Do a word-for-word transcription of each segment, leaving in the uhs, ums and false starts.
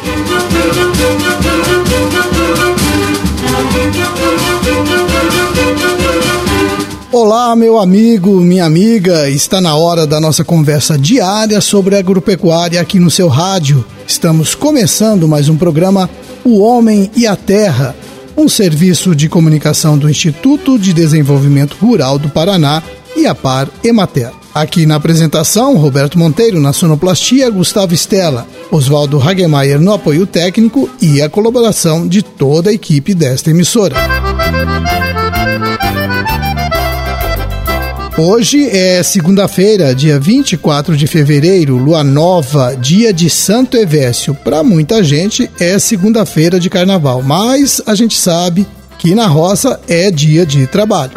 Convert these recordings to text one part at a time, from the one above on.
Olá, meu amigo, minha amiga, está na hora da nossa conversa diária sobre agropecuária aqui no seu rádio. Estamos começando mais um programa O Homem e a Terra, um serviço de comunicação do Instituto de Desenvolvimento Rural do Paraná e a Par Emater. Aqui na apresentação, Roberto Monteiro na sonoplastia, Gustavo Stella, Oswaldo Hagemeyer no apoio técnico e a colaboração de toda a equipe desta emissora. Hoje é segunda-feira, dia vinte e quatro de fevereiro, lua nova, dia de Santo Evécio. Para muita gente é segunda-feira de carnaval, mas a gente sabe que na roça é dia de trabalho.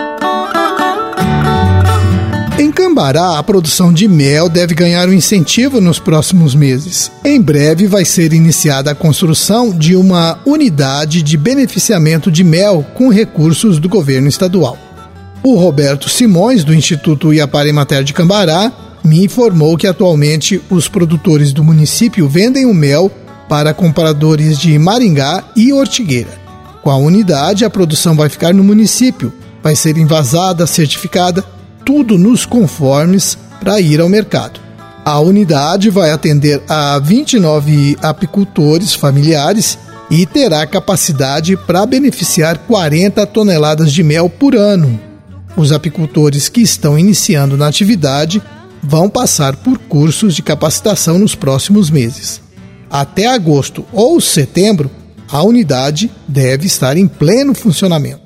Em Cambará, a produção de mel deve ganhar um incentivo nos próximos meses. Em breve vai ser iniciada a construção de uma unidade de beneficiamento de mel com recursos do governo estadual. O Roberto Simões, do Instituto Iapar Emater de Cambará, me informou que atualmente os produtores do município vendem o mel para compradores de Maringá e Ortigueira. Com a unidade, a produção vai ficar no município, vai ser envasada, certificada, tudo nos conformes para ir ao mercado. A unidade vai atender a vinte e nove apicultores familiares e terá capacidade para beneficiar quarenta toneladas de mel por ano. Os apicultores que estão iniciando na atividade vão passar por cursos de capacitação nos próximos meses. Até agosto ou setembro, a unidade deve estar em pleno funcionamento.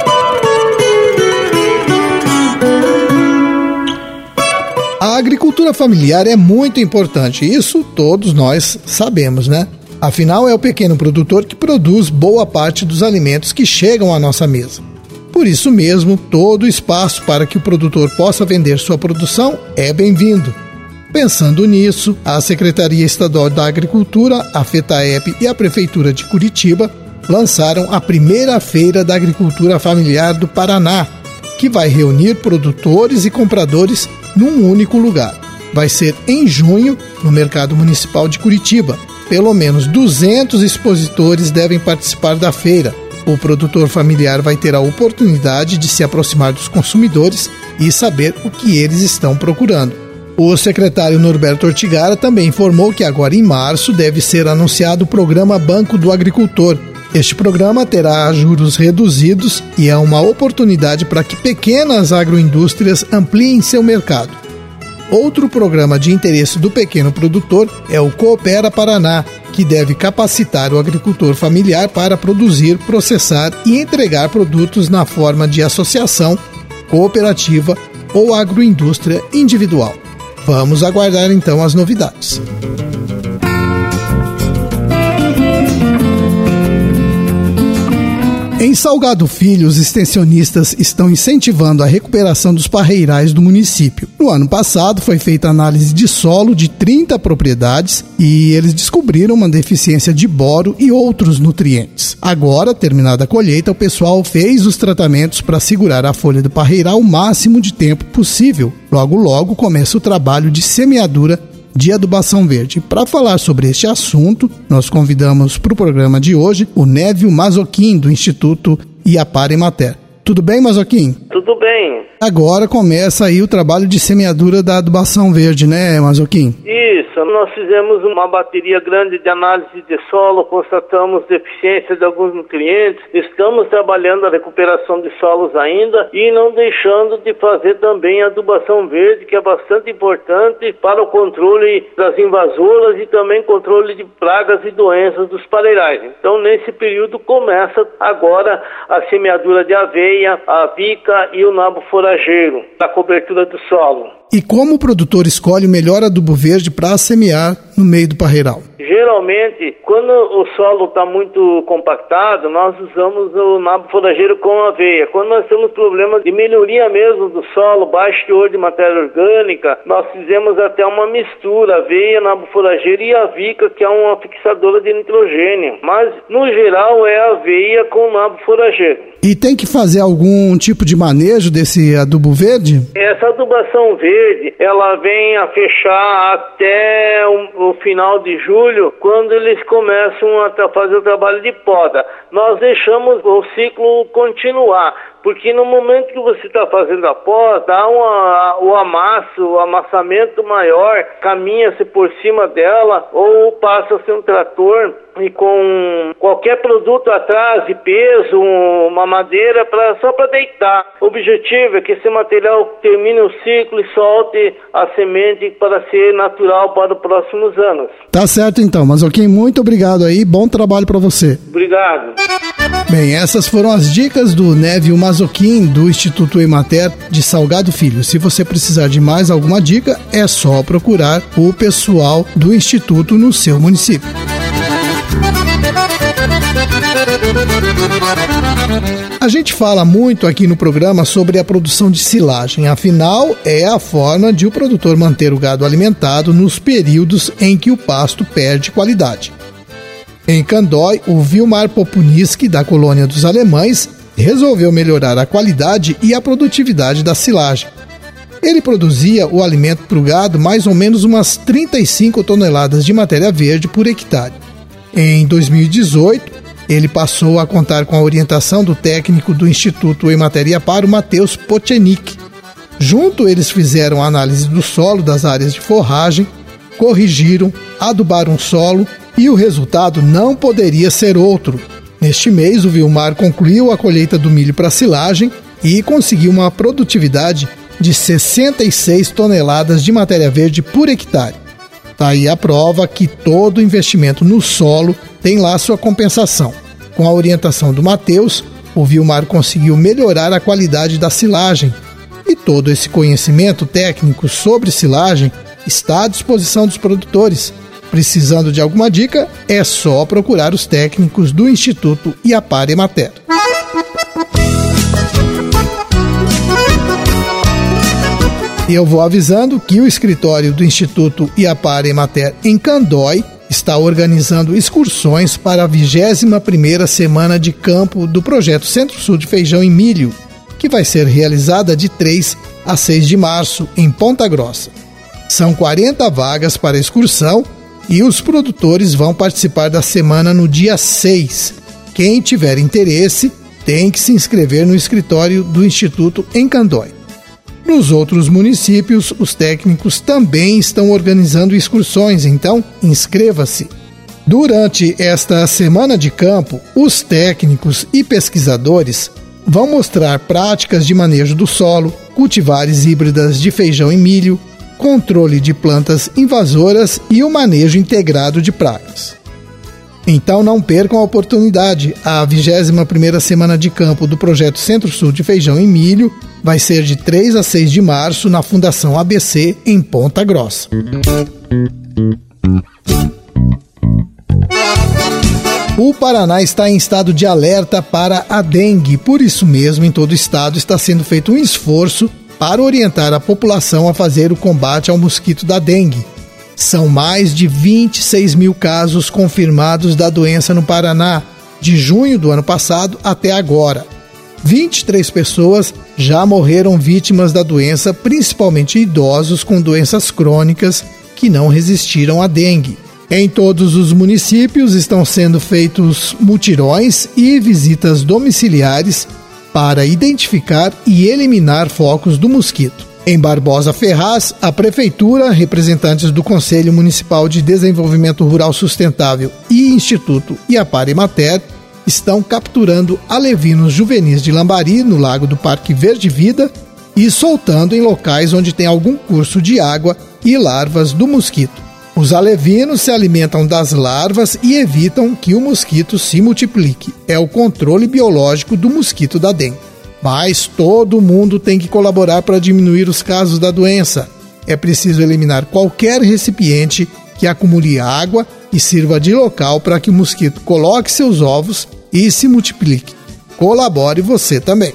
A agricultura familiar é muito importante, isso todos nós sabemos, né? Afinal, é o pequeno produtor que produz boa parte dos alimentos que chegam à nossa mesa. Por isso mesmo, todo o espaço para que o produtor possa vender sua produção é bem-vindo. Pensando nisso, a Secretaria Estadual da Agricultura, a FETAEP e a Prefeitura de Curitiba lançaram a primeira Feira da Agricultura Familiar do Paraná, que vai reunir produtores e compradores num único lugar. Vai ser em junho, no Mercado Municipal de Curitiba. Pelo menos duzentos expositores devem participar da feira. O produtor familiar vai ter a oportunidade de se aproximar dos consumidores e saber o que eles estão procurando. O secretário Norberto Ortigara também informou que agora em março deve ser anunciado o programa Banco do Agricultor. Este programa terá juros reduzidos e é uma oportunidade para que pequenas agroindústrias ampliem seu mercado. Outro programa de interesse do pequeno produtor é o Coopera Paraná, que deve capacitar o agricultor familiar para produzir, processar e entregar produtos na forma de associação, cooperativa ou agroindústria individual. Vamos aguardar então as novidades. Em Salgado Filho, os extensionistas estão incentivando a recuperação dos parreirais do município. No ano passado, foi feita análise de solo de trinta propriedades e eles descobriram uma deficiência de boro e outros nutrientes. Agora, terminada a colheita, o pessoal fez os tratamentos para segurar a folha do parreiral o máximo de tempo possível. Logo, logo, começa o trabalho de semeadura de adubação verde. Para falar sobre este assunto, nós convidamos para o programa de hoje o Névio Mazzocchin, do Instituto Iapar Emater. Tudo bem, Mazzocchin? Tudo bem. Agora começa aí o trabalho de semeadura da adubação verde, né, Mazzocchin? Isso, nós fizemos uma bateria grande de análise de solo, constatamos deficiência de alguns nutrientes, estamos trabalhando a recuperação de solos ainda e não deixando de fazer também a adubação verde, que é bastante importante para o controle das invasoras e também controle de pragas e doenças dos parreirais. Então, nesse período, começa agora a semeadura de aveia, a vica e o nabo forageiro, da cobertura do solo. E como o produtor escolhe o melhor adubo verde para semear no meio do parreiral? Geralmente, quando o solo está muito compactado, nós usamos o nabo forageiro com aveia. Quando nós temos problemas de melhoria mesmo do solo, baixo teor de matéria orgânica, nós fizemos até uma mistura, aveia, nabo forageiro e a vica, que é uma fixadora de nitrogênio. Mas, no geral, é aveia com nabo forageiro. E tem que fazer algum tipo de manejo desse adubo verde? Essa adubação verde, ela vem a fechar até o, o final de julho quando eles começam a fazer o trabalho de poda. Nós deixamos o ciclo continuar, porque no momento que você está fazendo a poda, há uma, o amasso, o amassamento maior, caminha-se por cima dela ou passa-se um trator e com qualquer produto atrás de peso, uma madeira pra, só para deitar. O objetivo é que esse material termine o ciclo e solte a semente para ser natural para os próximos anos. Tá certo então, Mazzocchin, muito obrigado aí, bom trabalho para você. Obrigado. Bem, essas foram as dicas do Nevio Mazzocchin, do Instituto Emater de Salgado Filho. Se você precisar de mais alguma dica, é só procurar o pessoal do Instituto no seu município. A gente fala muito aqui no programa sobre a produção de silagem, afinal é a forma de o produtor manter o gado alimentado nos períodos em que o pasto perde qualidade. Em Candói, o Vilmar Popuniski, da colônia dos alemães, resolveu melhorar a qualidade e a produtividade da silagem. Ele produzia o alimento para o gado mais ou menos umas trinta e cinco toneladas de matéria verde por hectare. Em dois mil e dezoito, ele passou a contar com a orientação do técnico do Instituto Emater Iapar, o Matheus Potchenik. Junto, eles fizeram a análise do solo das áreas de forragem, corrigiram, adubaram o solo e o resultado não poderia ser outro. Neste mês, o Vilmar concluiu a colheita do milho para silagem e conseguiu uma produtividade de sessenta e seis toneladas de matéria verde por hectare. Tá aí a prova que todo investimento no solo tem lá sua compensação. Com a orientação do Matheus, o Vilmar conseguiu melhorar a qualidade da silagem e todo esse conhecimento técnico sobre silagem está à disposição dos produtores. Precisando de alguma dica, é só procurar os técnicos do Instituto Iapar Emater. E eu vou avisando que o escritório do Instituto Iapar Emater em Candói está organizando excursões para a vigésima primeira semana de campo do projeto Centro-Sul de Feijão e Milho, que vai ser realizada de três a seis de março em Ponta Grossa. São quarenta vagas para a excursão e os produtores vão participar da semana no dia seis. Quem tiver interesse tem que se inscrever no escritório do Instituto em Candói. Nos outros municípios, os técnicos também estão organizando excursões, então inscreva-se. Durante esta semana de campo, os técnicos e pesquisadores vão mostrar práticas de manejo do solo, cultivares híbridas de feijão e milho, controle de plantas invasoras e o manejo integrado de pragas. Então não percam a oportunidade. A vigésima primeira semana de campo do projeto Centro-Sul de Feijão e Milho vai ser de três a seis de março na Fundação A B C, em Ponta Grossa. O Paraná está em estado de alerta para a dengue. Por isso mesmo, em todo o estado está sendo feito um esforço para orientar a população a fazer o combate ao mosquito da dengue. São mais de vinte e seis mil casos confirmados da doença no Paraná, de junho do ano passado até agora. vinte e três pessoas já morreram vítimas da doença, principalmente idosos com doenças crônicas que não resistiram à dengue. Em todos os municípios estão sendo feitos mutirões e visitas domiciliares para identificar e eliminar focos do mosquito. Em Barbosa Ferraz, a Prefeitura, representantes do Conselho Municipal de Desenvolvimento Rural Sustentável e Instituto Iapar Emater estão capturando alevinos juvenis de lambari no lago do Parque Verde Vida e soltando em locais onde tem algum curso de água e larvas do mosquito. Os alevinos se alimentam das larvas e evitam que o mosquito se multiplique. É o controle biológico do mosquito da dengue. Mas todo mundo tem que colaborar para diminuir os casos da doença. É preciso eliminar qualquer recipiente que acumule água e sirva de local para que o mosquito coloque seus ovos e se multiplique. Colabore você também.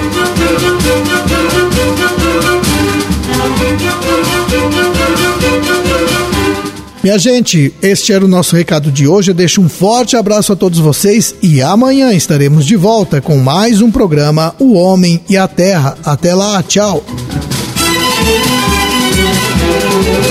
Minha gente, este era o nosso recado de hoje. Eu deixo um forte abraço a todos vocês e amanhã estaremos de volta com mais um programa O Homem e a Terra. Até lá, tchau!